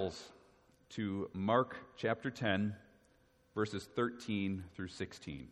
Bibles to Mark chapter 10, verses 13 through 16.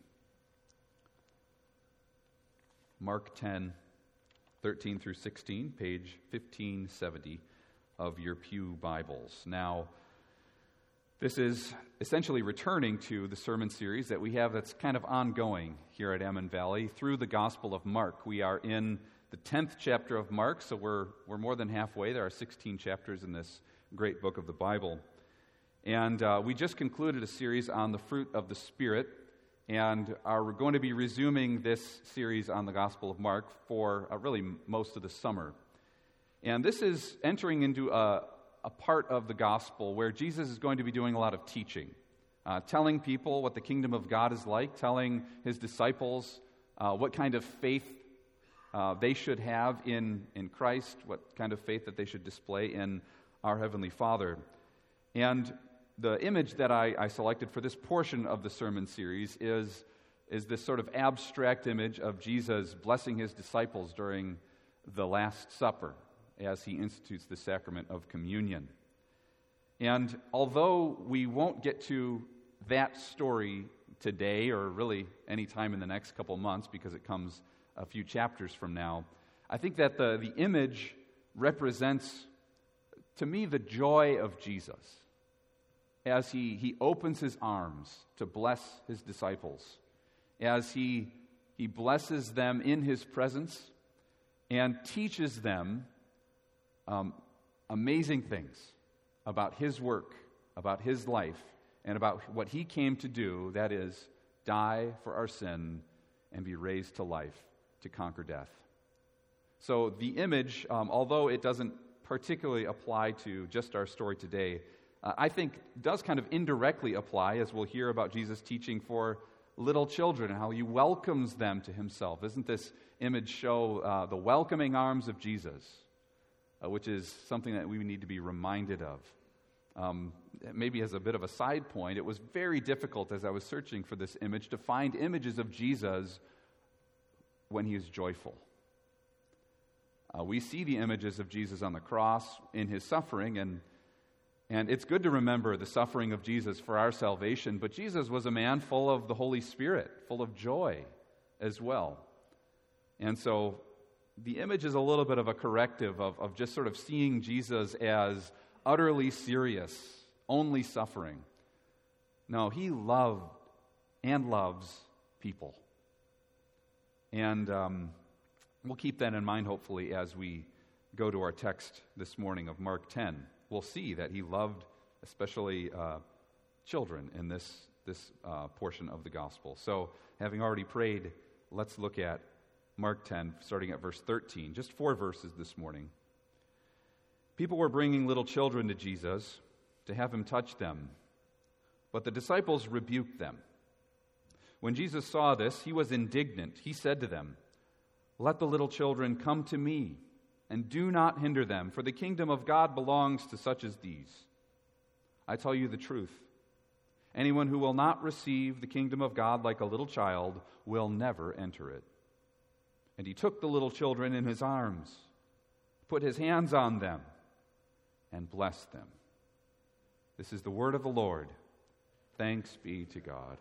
Mark 10, 13 through 16, page 1570 of your Pew Bibles. Now, this is essentially returning to the sermon series that we have that's kind of ongoing here at Emmon Valley through the Gospel of Mark. We are in the 10th chapter of Mark, so we're more than halfway. There are 16 chapters in this great book of the Bible. And we just concluded a series on the fruit of the Spirit, and are going to be resuming this series on the Gospel of Mark for really most of the summer. And this is entering into a part of the Gospel where Jesus is going to be doing a lot of teaching, telling people what the kingdom of God is like, telling his disciples what kind of faith they should have in Christ, what kind of faith that they should display in our Heavenly Father. And the image that I selected for this portion of the sermon series is this sort of abstract image of Jesus blessing his disciples during the Last Supper as he institutes the sacrament of communion. And although we won't get to that story today, or really any time in the next couple months, because it comes a few chapters from now, I think that the image represents, to me, the joy of Jesus as he opens his arms to bless his disciples, as he blesses them in his presence and teaches them amazing things about his work, about his life, and about what he came to do, that is, die for our sin and be raised to life to conquer death. So the image, although it doesn't particularly apply to just our story today, I think does kind of indirectly apply, as we'll hear about Jesus teaching for little children and how he welcomes them to himself. Isn't this image show the welcoming arms of Jesus, which is something that we need to be reminded of. Maybe as a bit of a side point, it was very difficult as I was searching for this image to find images of Jesus when he is joyful. We see the images of Jesus on the cross in his suffering, and it's good to remember the suffering of Jesus for our salvation, but Jesus was a man full of the Holy Spirit, full of joy as well. And so the image is a little bit of a corrective of just sort of seeing Jesus as utterly serious, only suffering. No, he loved and loves people. And we'll keep that in mind, hopefully, as we go to our text this morning of Mark 10. We'll see that he loved especially children in this portion of the gospel. So, having already prayed, let's look at Mark 10, starting at verse 13. Just 4 verses this morning. People were bringing little children to Jesus to have him touch them, but the disciples rebuked them. When Jesus saw this, he was indignant. He said to them, "Let the little children come to me, and do not hinder them, for the kingdom of God belongs to such as these. I tell you the truth. Anyone who will not receive the kingdom of God like a little child will never enter it." And he took the little children in his arms, put his hands on them, and blessed them. This is the word of the Lord. Thanks be to God.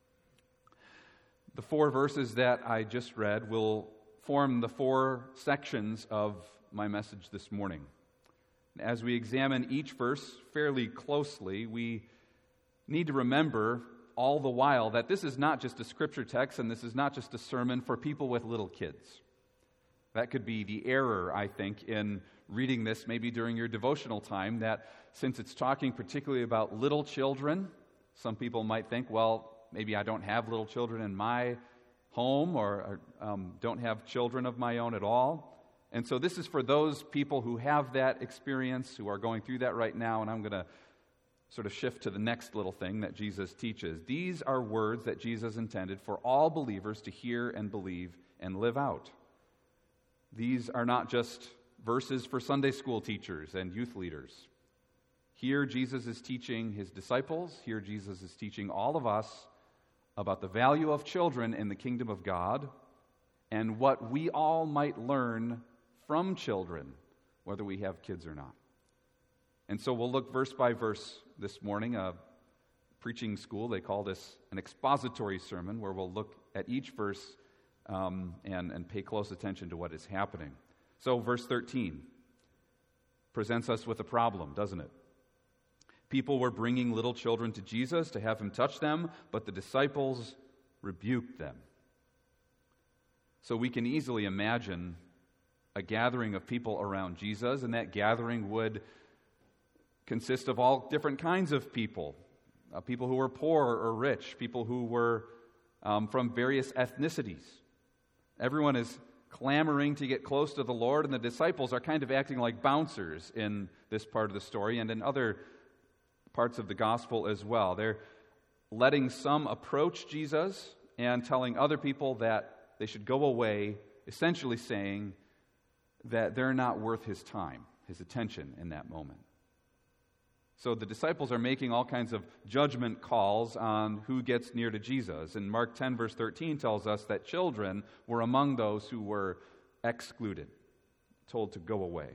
The 4 verses that I just read will form the 4 sections of my message this morning. As we examine each verse fairly closely, we need to remember all the while that this is not just a scripture text, and this is not just a sermon for people with little kids. That could be the error, I think, in reading this maybe during your devotional time, that since it's talking particularly about little children, some people might think, well, maybe I don't have little children in my home, or don't have children of my own at all. And so this is for those people who have that experience, who are going through that right now, and I'm going to sort of shift to the next little thing that Jesus teaches. These are words that Jesus intended for all believers to hear and believe and live out. These are not just verses for Sunday school teachers and youth leaders. Here Jesus is teaching his disciples, here Jesus is teaching all of us about the value of children in the kingdom of God and what we all might learn from children, whether we have kids or not. And so we'll look verse by verse this morning. Preaching school, they call this an expository sermon, where we'll look at each verse and pay close attention to what is happening. So verse 13 presents us with a problem, doesn't it? People were bringing little children to Jesus to have him touch them, but the disciples rebuked them. So we can easily imagine a gathering of people around Jesus, and that gathering would consist of all different kinds of people. People who were poor or rich, people who were from various ethnicities. Everyone is clamoring to get close to the Lord, and the disciples are kind of acting like bouncers in this part of the story and in other parts of the gospel as well. They're letting some approach Jesus and telling other people that they should go away, essentially saying that they're not worth his time, his attention in that moment. So the disciples are making all kinds of judgment calls on who gets near to Jesus. And Mark 10, verse 13 tells us that children were among those who were excluded, told to go away.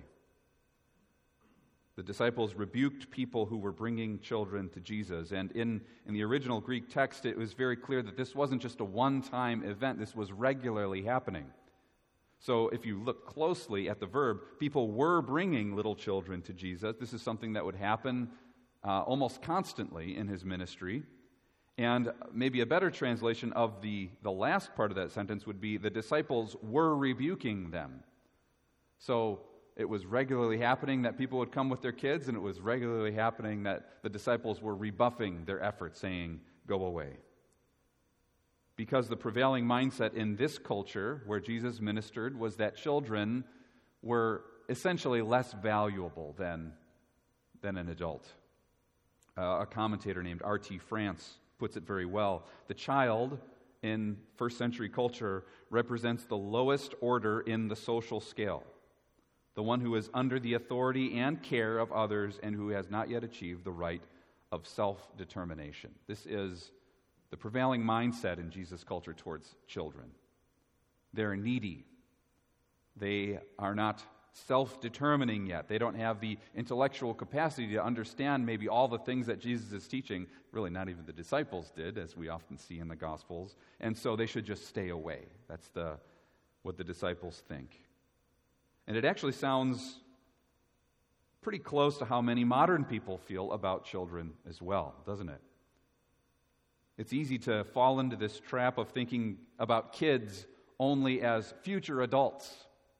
The disciples rebuked people who were bringing children to Jesus. And in the original Greek text, it was very clear that this wasn't just a one-time event. This was regularly happening. So if you look closely at the verb, people were bringing little children to Jesus. This is something that would happen almost constantly in his ministry. And maybe a better translation of the last part of that sentence would be, the disciples were rebuking them. So it was regularly happening that people would come with their kids, and it was regularly happening that the disciples were rebuffing their efforts, saying, go away. Because the prevailing mindset in this culture where Jesus ministered was that children were essentially less valuable than an adult. A commentator named R.T. France puts it very well. The child in first century culture represents the lowest order in the social scale, the one who is under the authority and care of others and who has not yet achieved the right of self-determination. This is the prevailing mindset in Jesus' culture towards children. They're needy. They are not self-determining yet. They don't have the intellectual capacity to understand maybe all the things that Jesus is teaching. Really, not even the disciples did, as we often see in the Gospels. And so they should just stay away. That's what the disciples think. And it actually sounds pretty close to how many modern people feel about children as well, doesn't it? It's easy to fall into this trap of thinking about kids only as future adults.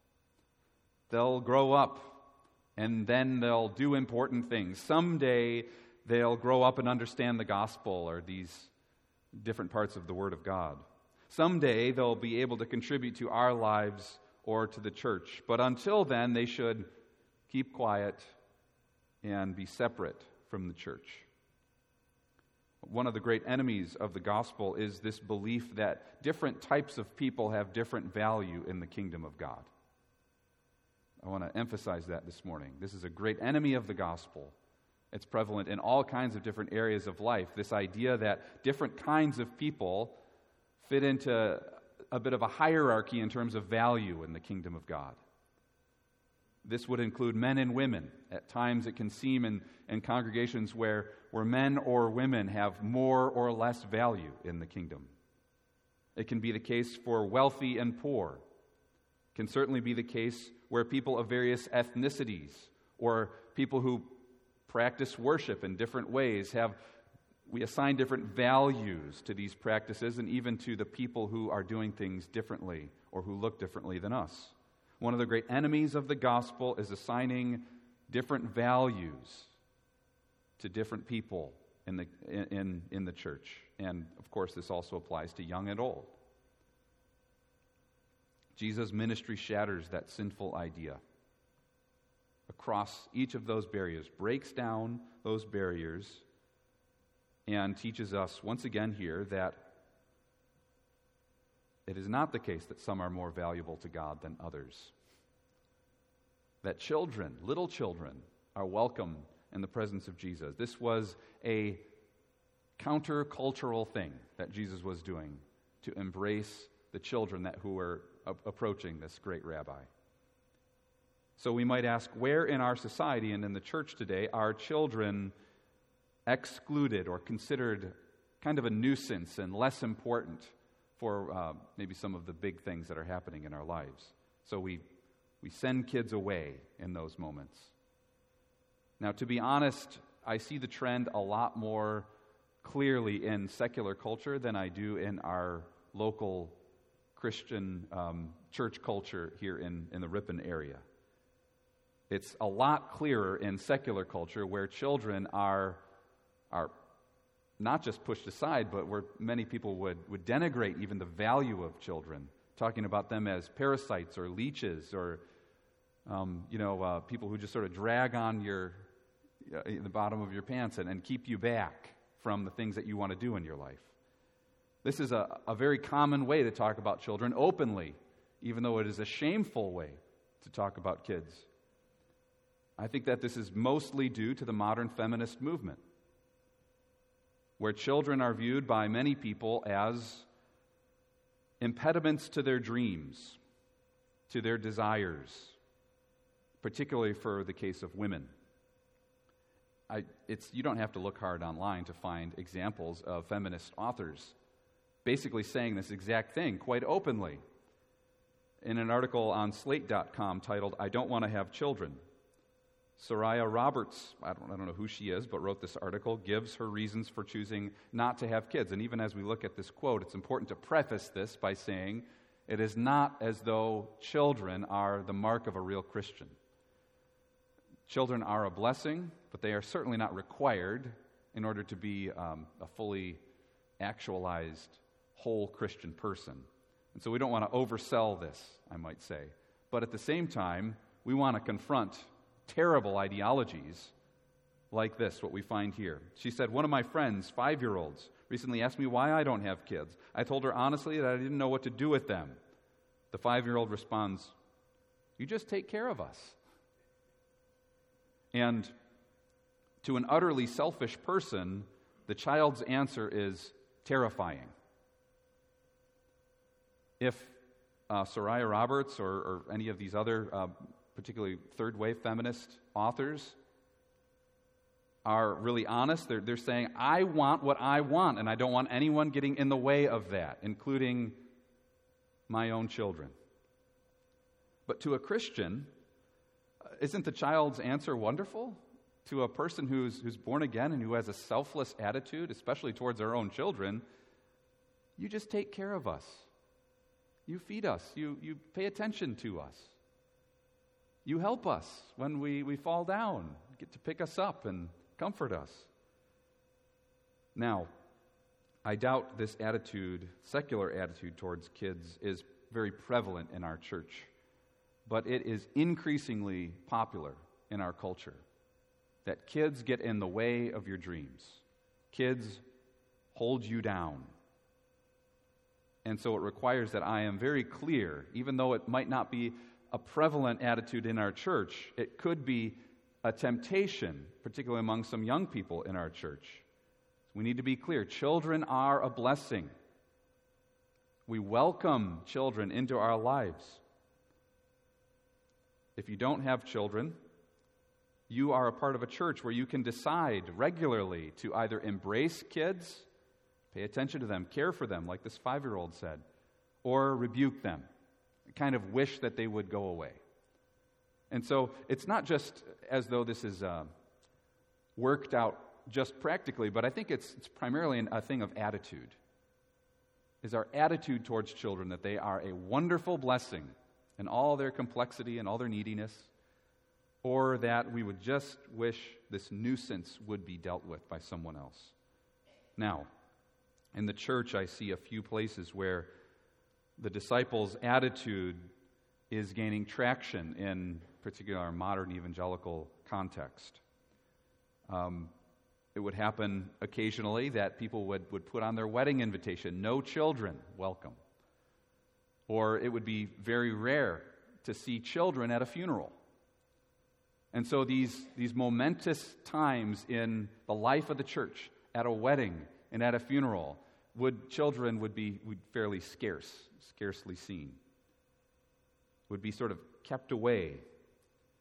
They'll grow up, and then they'll do important things. Someday, they'll grow up and understand the gospel or these different parts of the Word of God. Someday, they'll be able to contribute to our lives or to the church. But until then, they should keep quiet and be separate from the church. One of the great enemies of the gospel is this belief that different types of people have different value in the kingdom of God. I want to emphasize that this morning. This is a great enemy of the gospel. It's prevalent in all kinds of different areas of life. This idea that different kinds of people fit into a bit of a hierarchy in terms of value in the kingdom of God. This would include men and women. At times it can seem in congregations where men or women have more or less value in the kingdom. It can be the case for wealthy and poor. It can certainly be the case where people of various ethnicities or people who practice worship in different ways we assign different values to these practices and even to the people who are doing things differently or who look differently than us. One of the great enemies of the gospel is assigning different values to different people in the church. And, of course, this also applies to young and old. Jesus' ministry shatters that sinful idea across each of those barriers, breaks down those barriers, and teaches us once again here that it is not the case that some are more valuable to God than others. That children, little children, are welcome in the presence of Jesus. This was a countercultural thing that Jesus was doing to embrace the children who were approaching this great rabbi. So we might ask, where in our society and in the church today are children excluded or considered kind of a nuisance and less important for maybe some of the big things that are happening in our lives? So we send kids away in those moments. Now, to be honest, I see the trend a lot more clearly in secular culture than I do in our local Christian church culture here in the Ripon area. It's a lot clearer in secular culture where children are not just pushed aside, but where many people would denigrate even the value of children, talking about them as parasites or leeches or people who just sort of drag on the bottom of your pants and keep you back from the things that you want to do in your life. This is a very common way to talk about children openly, even though it is a shameful way to talk about kids. I think that this is mostly due to the modern feminist movement, where children are viewed by many people as impediments to their dreams, to their desires, particularly for the case of women. You don't have to look hard online to find examples of feminist authors basically saying this exact thing quite openly. In an article on Slate.com titled, "I Don't Want to Have Children," Soraya Roberts, I don't know who she is, but wrote this article, gives her reasons for choosing not to have kids. And even as we look at this quote, it's important to preface this by saying it is not as though children are the mark of a real Christian. Children are a blessing, but they are certainly not required in order to be a fully actualized, whole Christian person. And so we don't want to oversell this, I might say. But at the same time, we want to confront terrible ideologies like this, what we find here. She said, "One of my friends, 5-year-olds, recently asked me why I don't have kids. I told her honestly that I didn't know what to do with them. The 5-year-old responds, 'You just take care of us.' And to an utterly selfish person, the child's answer is terrifying. If Soraya Roberts or any of these other, particularly third-wave feminist authors, are really honest, they're saying, I want what I want, and I don't want anyone getting in the way of that, including my own children. But to a Christian, isn't the child's answer wonderful? To a person who's born again and who has a selfless attitude, especially towards our own children, you just take care of us. You feed us. You pay attention to us. You help us when we fall down. You get to pick us up and comfort us. Now, I doubt this attitude, secular attitude towards kids, is very prevalent in our church. But it is increasingly popular in our culture that kids get in the way of your dreams. Kids hold you down. And so it requires that I am very clear, even though it might not be a prevalent attitude in our church, it could be a temptation, particularly among some young people in our church. We need to be clear. Children are a blessing. We welcome children into our lives. If you don't have children, you are a part of a church where you can decide regularly to either embrace kids, pay attention to them, care for them, like this 5-year-old said, or rebuke them, kind of wish that they would go away. And so it's not just as though this is worked out just practically, but I think it's primarily a thing of attitude. Is our attitude towards children that they are a wonderful blessing in all their complexity and all their neediness, or that we would just wish this nuisance would be dealt with by someone else. Now, in the church, I see a few places where the disciples' attitude is gaining traction in particular our modern evangelical context. It would happen occasionally that people would put on their wedding invitation, "No children, welcome." Or it would be very rare to see children at a funeral. And so these momentous times in the life of the church, at a wedding and at a funeral, children would be fairly scarcely seen, would be sort of kept away.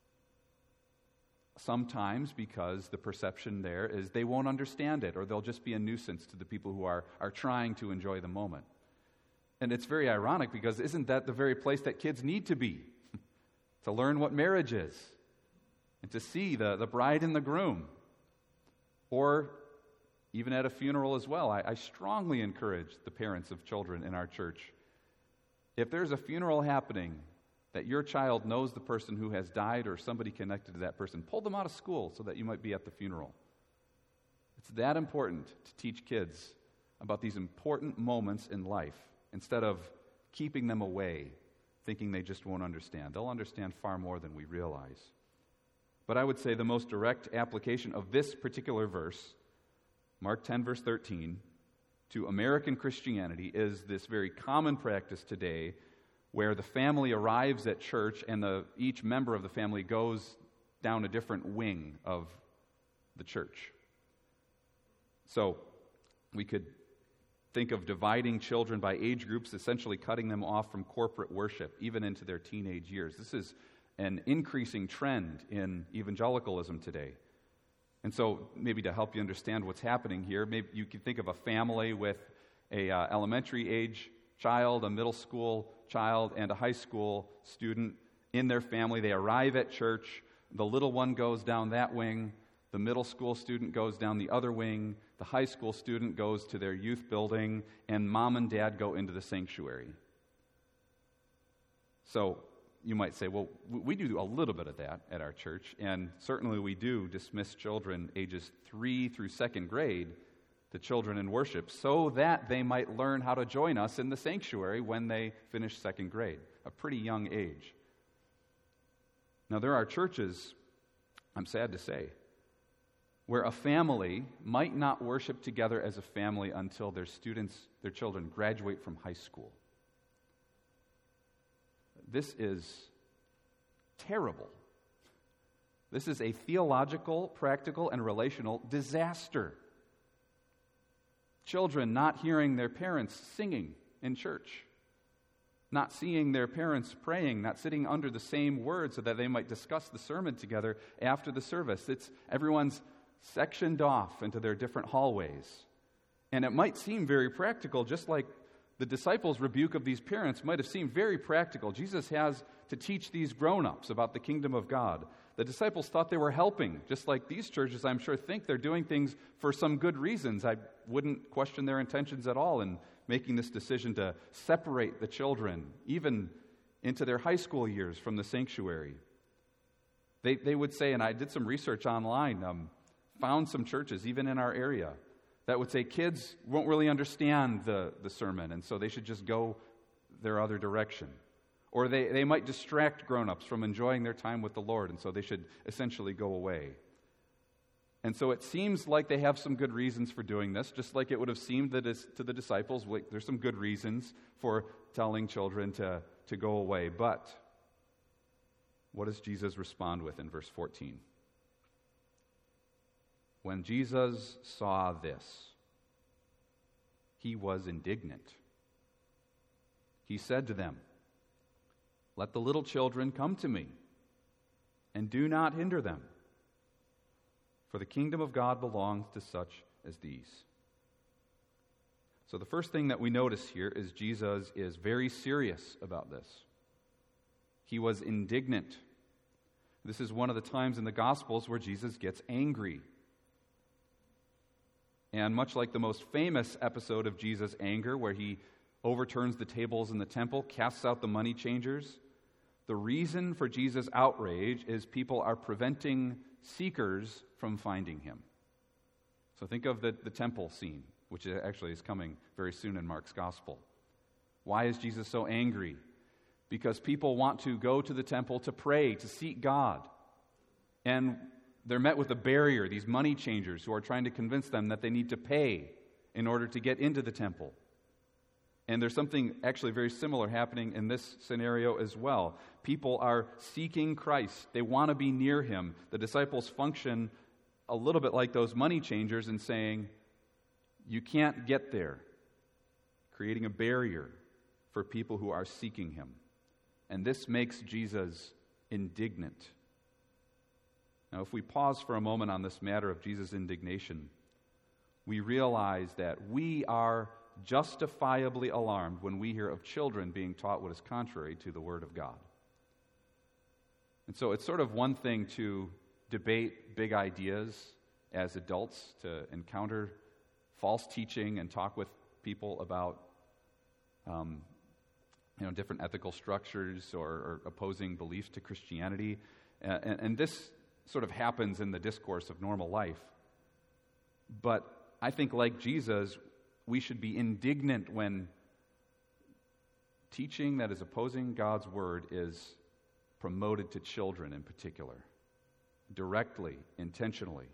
sometimes because the perception there is they won't understand it, or they'll just be a nuisance to the people who are trying to enjoy the moment. And it's very ironic, because isn't that the very place that kids need to be? To learn what marriage is, and to see the bride and the groom. Or even at a funeral as well. I strongly encourage the parents of children in our church, if there's a funeral happening that your child knows the person who has died or somebody connected to that person, pull them out of school so that you might be at the funeral. It's that important to teach kids about these important moments in life, instead of keeping them away, thinking they just won't understand. They'll understand far more than we realize. But I would say the most direct application of this particular verse, Mark 10, verse 13, to American Christianity is this very common practice today, where the family arrives at church and each member of the family goes down a different wing of the church. So we could think of dividing children by age groups, essentially cutting them off from corporate worship, even into their teenage years. This is an increasing trend in evangelicalism today. And so maybe to help you understand what's happening here, maybe you could think of a family with a elementary age child, a middle school child, and a high school student in their family. They arrive at church. The little one goes down that wing. The middle school student goes down the other wing. The high school student goes to their youth building, and mom and dad go into the sanctuary. So you might say, well, we do a little bit of that at our church, and certainly we do dismiss children ages 3 through 2nd grade to children in worship, so that they might learn how to join us in the sanctuary when they finish 2nd grade, a pretty young age. Now, there are churches, I'm sad to say, where a family might not worship together as a family until their children graduate from high school. This is terrible. This is a theological, practical, and relational disaster. Children not hearing their parents singing in church, not seeing their parents praying, not sitting under the same word so that they might discuss the sermon together after the service. Everyone's sectioned off into their different hallways. And it might seem very practical, just like the disciples' rebuke of these parents might have seemed very practical. Jesus has to teach these grown-ups about the kingdom of God. The disciples thought they were helping, just like these churches, I'm sure, think they're doing things for some good reasons. I wouldn't question their intentions at all in making this decision to separate the children, even into their high school years, from the sanctuary. They would say, and I did some research online, found some churches, even in our area, that would say kids won't really understand the sermon, and so they should just go their other direction. Or they might distract grown-ups from enjoying their time with the Lord, and so they should essentially go away. And so it seems like they have some good reasons for doing this, just like it would have seemed that to the disciples, there's some good reasons for telling children to go away. But what does Jesus respond with in verse 14? When Jesus saw this, he was indignant. He said to them, "Let the little children come to me, and do not hinder them, for the kingdom of God belongs to such as these." So the first thing that we notice here is Jesus is very serious about this. He was indignant. This is one of the times in the Gospels where Jesus gets angry. And much like the most famous episode of Jesus' anger, where he overturns the tables in the temple, casts out the money changers, the reason for Jesus' outrage is people are preventing seekers from finding him. So think of the temple scene, which actually is coming very soon in Mark's Gospel. Why is Jesus so angry? Because people want to go to the temple to pray, to seek God. And they're met with a barrier, these money changers who are trying to convince them that they need to pay in order to get into the temple. And there's something actually very similar happening in this scenario as well. People are seeking Christ. They want to be near him. The disciples function a little bit like those money changers in saying, you can't get there, creating a barrier for people who are seeking him. And this makes Jesus indignant. Now, if we pause for a moment on this matter of Jesus' indignation, we realize that we are justifiably alarmed when we hear of children being taught what is contrary to the Word of God. And so it's sort of one thing to debate big ideas as adults, to encounter false teaching and talk with people about different ethical structures or opposing beliefs to Christianity. And this sort of happens in the discourse of normal life. But I think, like Jesus, we should be indignant when teaching that is opposing God's Word is promoted to children in particular, directly, intentionally.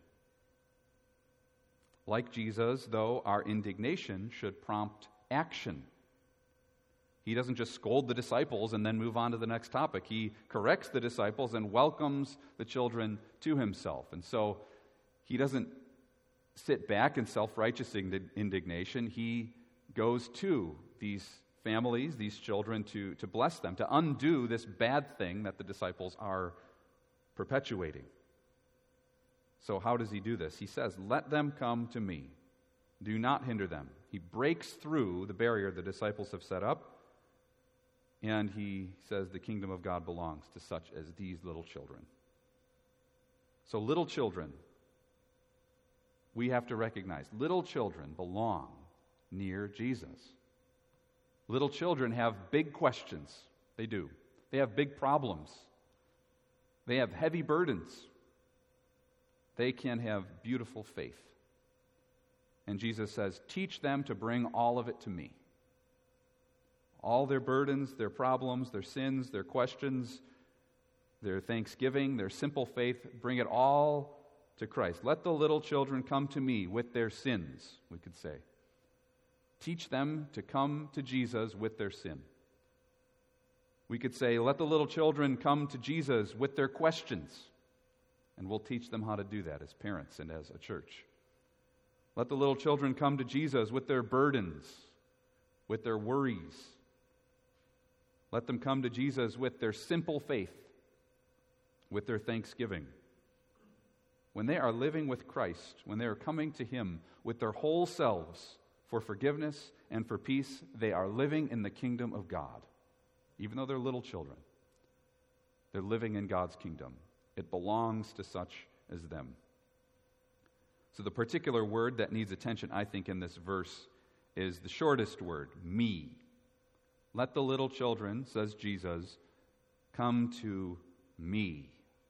Like Jesus, though, our indignation should prompt action. He doesn't just scold the disciples and then move on to the next topic. He corrects the disciples and welcomes the children to himself. And so he doesn't sit back in self-righteous indignation. He goes to these families, these children, to bless them, to undo this bad thing that the disciples are perpetuating. So how does he do this? He says, "Let them come to me. Do not hinder them." He breaks through the barrier the disciples have set up, and he says the kingdom of God belongs to such as these little children. So little children, we have to recognize, little children belong near Jesus. Little children have big questions. They do. They have big problems. They have heavy burdens. They can have beautiful faith. And Jesus says, teach them to bring all of it to me. All their burdens, their problems, their sins, their questions, their thanksgiving, their simple faith, bring it all to Christ. Let the little children come to me with their sins, we could say. Teach them to come to Jesus with their sin. We could say, let the little children come to Jesus with their questions. And we'll teach them how to do that as parents and as a church. Let the little children come to Jesus with their burdens, with their worries. Let them come to Jesus with their simple faith, with their thanksgiving. When they are living with Christ, when they are coming to Him with their whole selves for forgiveness and for peace, they are living in the kingdom of God. Even though they're little children, they're living in God's kingdom. It belongs to such as them. So the particular word that needs attention, I think, in this verse is the shortest word, me. Let the little children, says Jesus, come to me.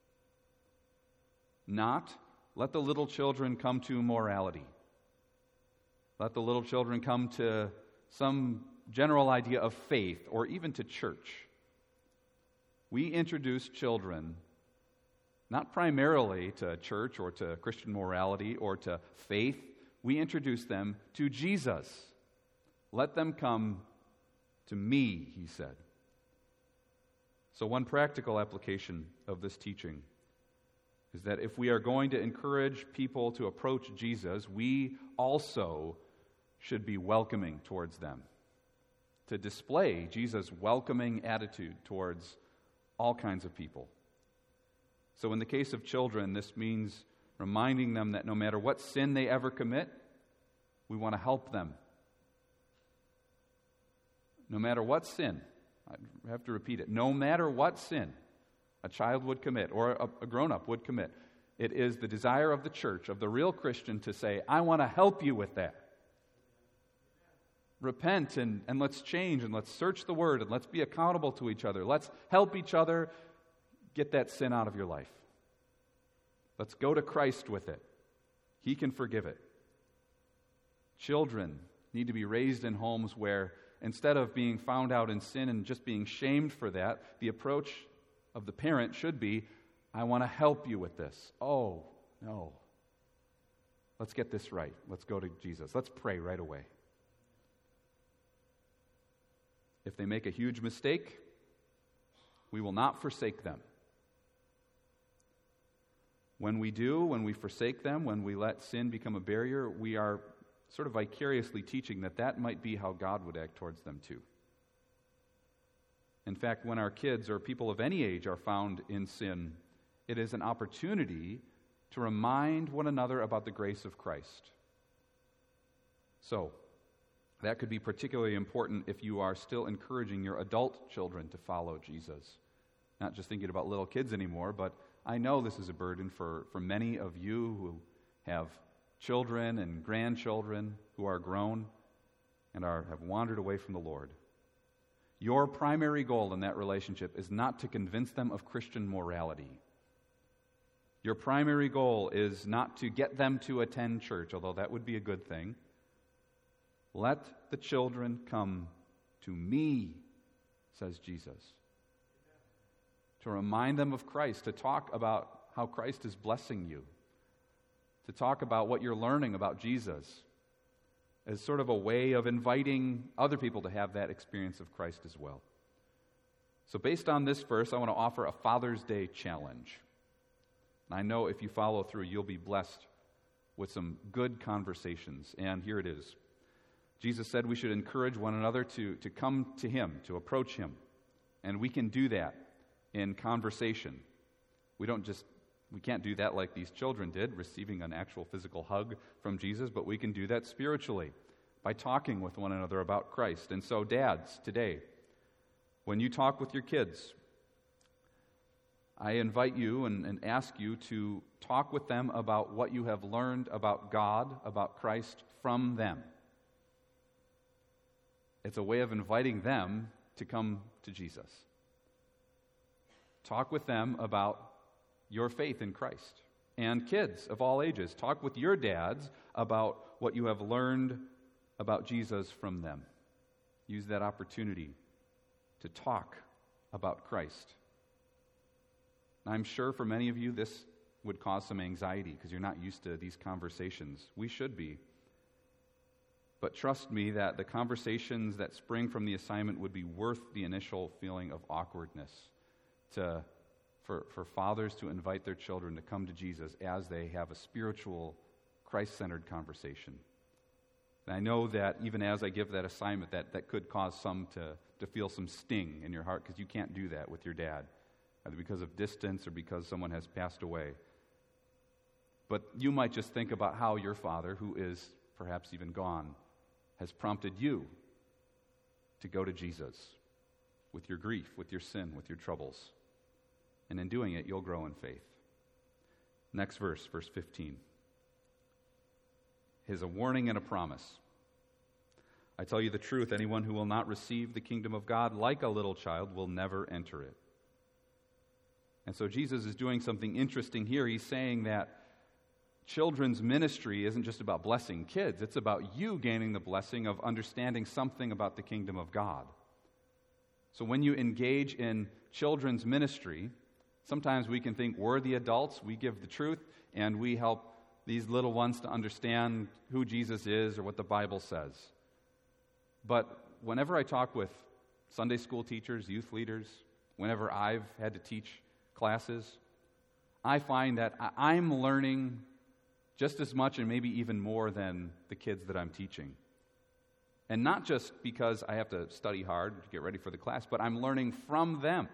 Not, let the little children come to morality. Let the little children come to some general idea of faith or even to church. We introduce children not primarily to church or to Christian morality or to faith. We introduce them to Jesus. Let them come to me, he said. So one practical application of this teaching is that if we are going to encourage people to approach Jesus, we also should be welcoming towards them, to display Jesus' welcoming attitude towards all kinds of people. So in the case of children, this means reminding them that no matter what sin they ever commit, we want to help them. No matter what sin, I have to repeat it, no matter what sin a child would commit or a grown-up would commit, it is the desire of the church, of the real Christian, to say, I want to help you with that. Repent and let's change and let's search the Word and let's be accountable to each other. Let's help each other get that sin out of your life. Let's go to Christ with it. He can forgive it. Children need to be raised in homes where instead of being found out in sin and just being shamed for that, the approach of the parent should be, I want to help you with this. Oh, no. Let's get this right. Let's go to Jesus. Let's pray right away. If they make a huge mistake, we will not forsake them. When we do, when we forsake them, when we let sin become a barrier, we are sort of vicariously teaching that that might be how God would act towards them too. In fact, when our kids or people of any age are found in sin, It is an opportunity to remind one another about the grace of Christ. So, that could be particularly important if you are still encouraging your adult children to follow Jesus. Not just thinking about little kids anymore, but I know this is a burden for many of you who have children and grandchildren who are grown and have wandered away from the Lord. Your primary goal in that relationship is not to convince them of Christian morality. Your primary goal is not to get them to attend church, although that would be a good thing. Let the children come to me, says Jesus. To remind them of Christ, to talk about how Christ is blessing you, to talk about what you're learning about Jesus as sort of a way of inviting other people to have that experience of Christ as well. So based on this verse, I want to offer a Father's Day challenge. And I know if you follow through, you'll be blessed with some good conversations. And here it is. Jesus said we should encourage one another to come to Him, to approach Him. And we can do that in conversation. We can't do that like these children did, receiving an actual physical hug from Jesus, but we can do that spiritually by talking with one another about Christ. And so, dads, today, when you talk with your kids, I invite you and ask you to talk with them about what you have learned about God, about Christ, from them. It's a way of inviting them to come to Jesus. Talk with them about your faith in Christ. And kids of all ages, talk with your dads about what you have learned about Jesus from them. Use that opportunity to talk about Christ. I'm sure for many of you this would cause some anxiety because you're not used to these conversations. We should be. But trust me that the conversations that spring from the assignment would be worth the initial feeling of awkwardness for fathers to invite their children to come to Jesus as they have a spiritual, Christ-centered conversation. And I know that even as I give that assignment, that could cause some to feel some sting in your heart because you can't do that with your dad, either because of distance or because someone has passed away. But you might just think about how your father, who is perhaps even gone, has prompted you to go to Jesus with your grief, with your sin, with your troubles. And in doing it, you'll grow in faith. Next verse 15. Is a warning and a promise. I tell you the truth, anyone who will not receive the kingdom of God like a little child will never enter it. And so Jesus is doing something interesting here. He's saying that children's ministry isn't just about blessing kids. It's about you gaining the blessing of understanding something about the kingdom of God. So when you engage in children's ministry, sometimes we can think we're the adults, we give the truth, and we help these little ones to understand who Jesus is or what the Bible says. But whenever I talk with Sunday school teachers, youth leaders, whenever I've had to teach classes, I find that I'm learning just as much and maybe even more than the kids that I'm teaching. And not just because I have to study hard to get ready for the class, but I'm learning from them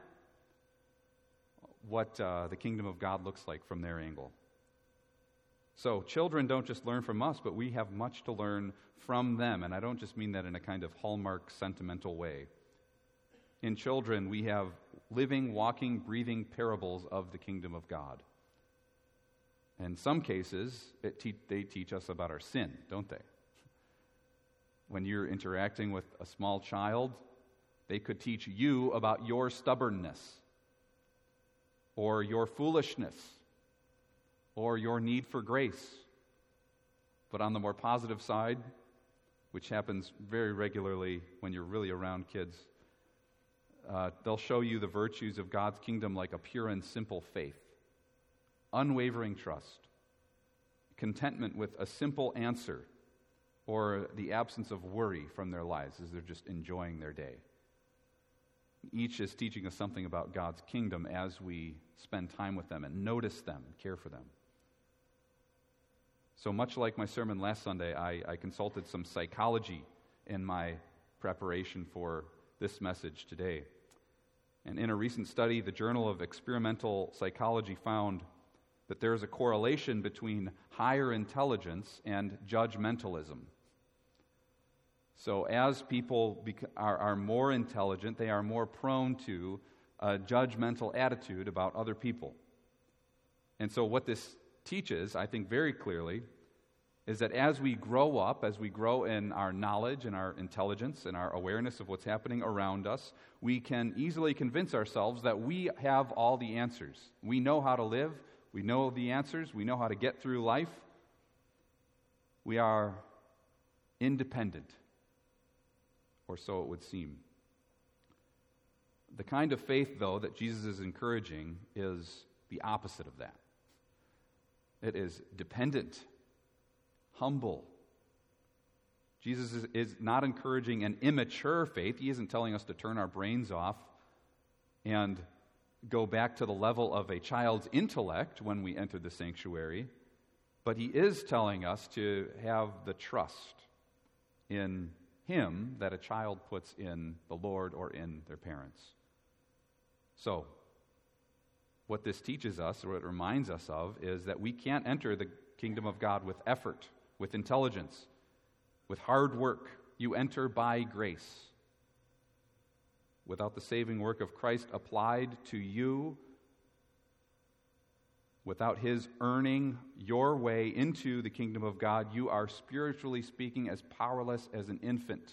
what the kingdom of God looks like from their angle. So children don't just learn from us, but we have much to learn from them. And I don't just mean that in a kind of hallmark, sentimental way. In children, we have living, walking, breathing parables of the kingdom of God. In some cases, they teach us about our sin, don't they? When you're interacting with a small child, they could teach you about your stubbornness, or your foolishness, or your need for grace. But on the more positive side, which happens very regularly when you're really around kids, they'll show you the virtues of God's kingdom like a pure and simple faith, unwavering trust, contentment with a simple answer, or the absence of worry from their lives as they're just enjoying their day. Each is teaching us something about God's kingdom as we spend time with them and notice them, care for them. So much like my sermon last Sunday, I consulted some psychology in my preparation for this message today. And in a recent study, the Journal of Experimental Psychology found that there is a correlation between higher intelligence and judgmentalism. So as people are more intelligent, they are more prone to a judgmental attitude about other people. And so what this teaches, I think very clearly, is that as we grow up, as we grow in our knowledge and our intelligence and our awareness of what's happening around us, we can easily convince ourselves that we have all the answers. We know how to live. We know the answers. We know how to get through life. We are independent, or so it would seem. The kind of faith, though, that Jesus is encouraging is the opposite of that. It is dependent, humble. Jesus is not encouraging an immature faith. He isn't telling us to turn our brains off and go back to the level of a child's intellect when we enter the sanctuary, but he is telling us to have the trust in him that a child puts in the Lord or in their parents. So, what this teaches us, or what it reminds us of, is that we can't enter the kingdom of God with effort, with intelligence, with hard work. You enter by grace. Without the saving work of Christ applied to you, without his earning your way into the kingdom of God, you are, spiritually speaking, as powerless as an infant.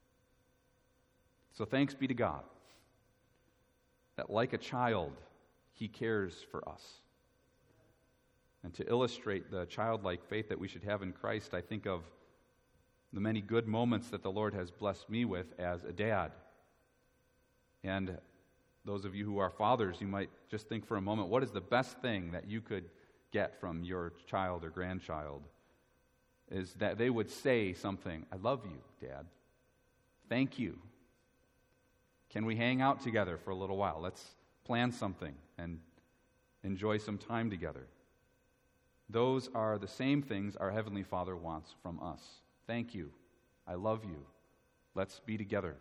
So thanks be to God that, like a child, he cares for us. And to illustrate the childlike faith that we should have in Christ, I think of the many good moments that the Lord has blessed me with as a dad. And those of you who are fathers, you might just think for a moment, what is the best thing that you could get from your child or grandchild? Is that they would say something, "I love you, Dad. Thank you. Can we hang out together for a little while? Let's plan something and enjoy some time together." Those are the same things our Heavenly Father wants from us. Thank you. I love you. Let's be together.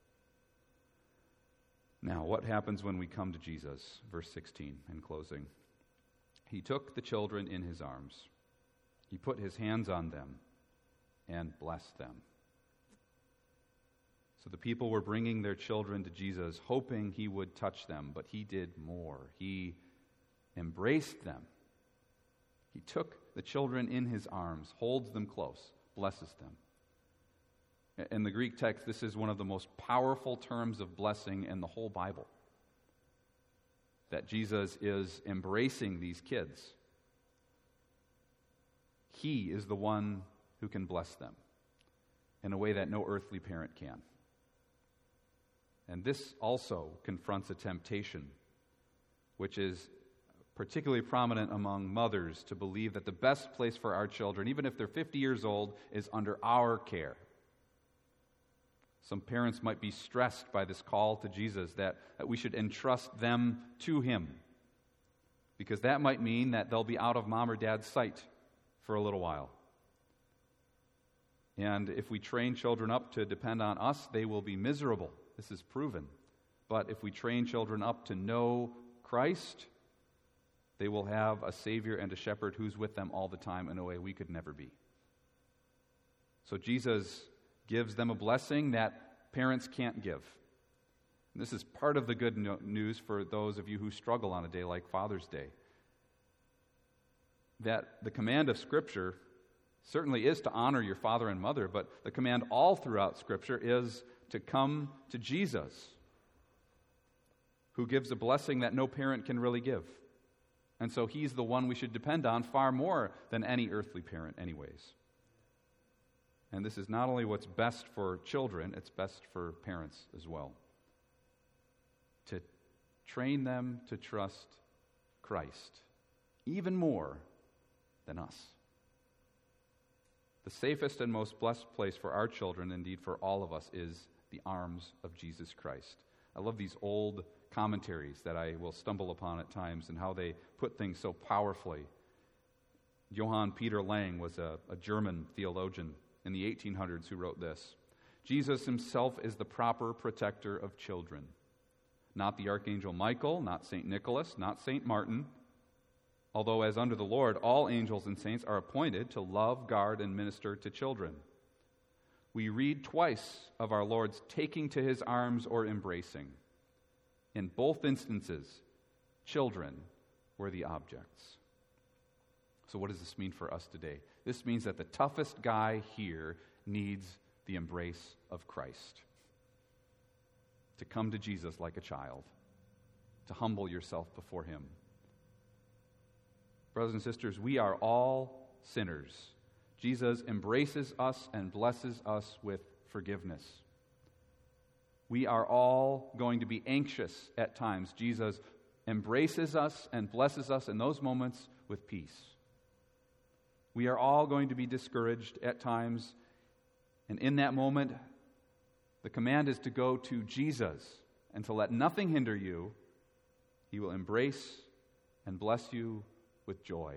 Now, what happens when we come to Jesus? Verse 16, in closing. He took the children in his arms. He put his hands on them and blessed them. So the people were bringing their children to Jesus, hoping he would touch them, but he did more. He embraced them. He took the children in his arms, holds them close, blesses them. In the Greek text, this is one of the most powerful terms of blessing in the whole Bible. That Jesus is embracing these kids. He is the one who can bless them in a way that no earthly parent can. And this also confronts a temptation, which is particularly prominent among mothers, to believe that the best place for our children, even if they're 50 years old, is under our care. Some parents might be stressed by this call to Jesus that we should entrust them to him, because that might mean that they'll be out of mom or dad's sight for a little while. And if we train children up to depend on us, they will be miserable. This is proven. But if we train children up to know Christ, they will have a Savior and a shepherd who's with them all the time in a way we could never be. So Jesus gives them a blessing that parents can't give. And this is part of the good news for those of you who struggle on a day like Father's Day. That the command of Scripture certainly is to honor your father and mother, but the command all throughout Scripture is to come to Jesus, who gives a blessing that no parent can really give. And so he's the one we should depend on far more than any earthly parent anyways. And this is not only what's best for children, it's best for parents as well. To train them to trust Christ even more than us. The safest and most blessed place for our children, indeed for all of us, is the arms of Jesus Christ. I love these old commentaries that I will stumble upon at times and how they put things so powerfully. Johann Peter Lang was a German theologian in the 1800s who wrote this: Jesus himself is the proper protector of children. Not the Archangel Michael, not St. Nicholas, not St. Martin, although as under the Lord, all angels and saints are appointed to love, guard, and minister to children. We read twice of our Lord's taking to his arms or embracing. In both instances, children were the objects. So what does this mean for us today? This means that the toughest guy here needs the embrace of Christ. To come to Jesus like a child. To humble yourself before him. Brothers and sisters, we are all sinners. Jesus embraces us and blesses us with forgiveness. We are all going to be anxious at times. Jesus embraces us and blesses us in those moments with peace. We are all going to be discouraged at times, and in that moment, the command is to go to Jesus and to let nothing hinder you. He will embrace and bless you with joy.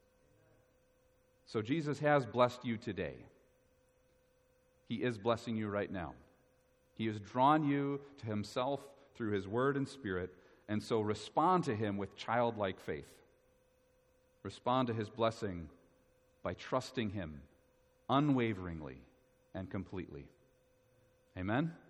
So Jesus has blessed you today. He is blessing you right now. He has drawn you to himself through his word and spirit, and so respond to him with childlike faith. Respond to his blessing by trusting him unwaveringly and completely. Amen?